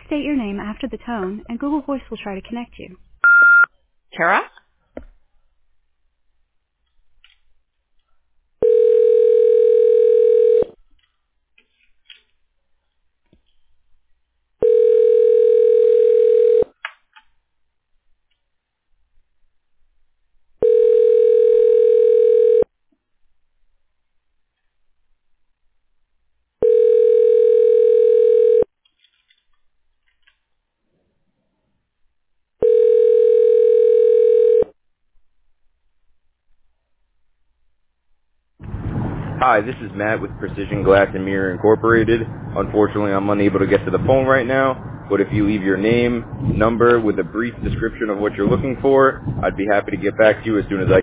state your name after the tone, and Google Voice will try to connect you. Tara? Hi, this is Matt with Precision Glass and Mirror Incorporated. Unfortunately, I'm unable to get to the phone right now, but if you leave your name, number with a brief description of what you're looking for, I'd be happy to get back to you as soon as I